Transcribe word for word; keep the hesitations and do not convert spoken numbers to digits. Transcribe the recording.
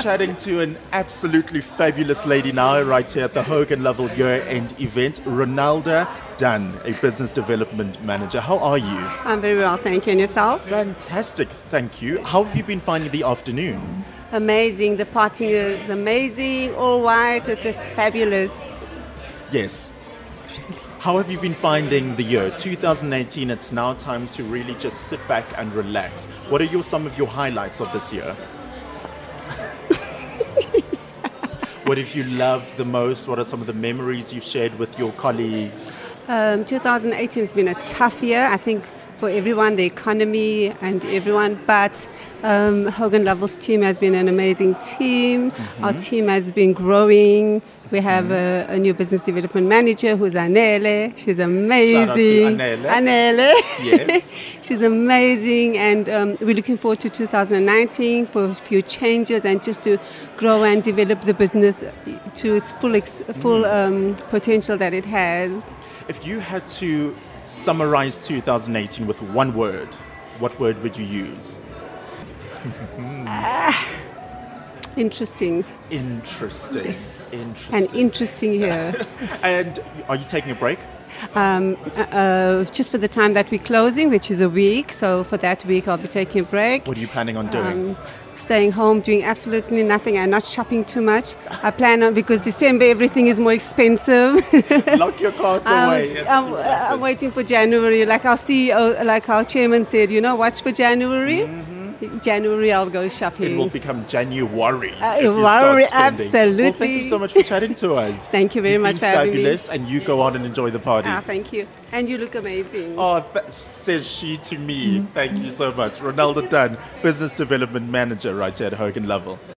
chatting to an absolutely fabulous lady now, right here at the Hogan Lovell year-end event, Ronalda Dunn, a business development manager. How are you? I'm very well, thank you. And yourself? Fantastic, thank you. How have you been finding the afternoon? Amazing. The party is amazing. All white. It's a fabulous. Yes. How have you been finding the year? two thousand eighteen, it's now time to really just sit back and relax. What are your, some of your highlights of this year? What have you loved the most? What are some of the memories you've shared with your colleagues? Um, two thousand eighteen has been a tough year, I think, for everyone, the economy and everyone. But um, Hogan Lovell's team has been an amazing team. Mm-hmm. Our team has been growing. We have a, a new business development manager who's Anele. She's amazing. Shout out to Anele. Anele. Yes. She's amazing, and um, we're looking forward to two thousand nineteen for a few changes and just to grow and develop the business to its full ex- full mm. um, potential that it has. If you had to summarize two thousand eighteen with one word, what word would you use? ah, interesting. Interesting. Yes. Interesting. And interesting here. And are you taking a break? Um, uh, just for the time that we're closing, which is a week. So for that week, I'll be taking a break. What are you planning on doing? Um, staying home, doing absolutely nothing, and not shopping too much. I plan on, because December everything is more expensive. Lock your cards um, away. I'm, I'm waiting for January. Like our C E O, like our chairman said, you know, watch for January. Mm-hmm. January, I'll go shopping. It will become January uh, if you January, start spending. Absolutely. Well, thank you so much for chatting to us. Thank you very You've much been for having fabulous, me. And you go on and enjoy the party. Ah, thank you. And you look amazing. Oh, th- says she to me. Thank you so much. Ronalda Dunn, Business Development Manager right here at Hogan Lovell.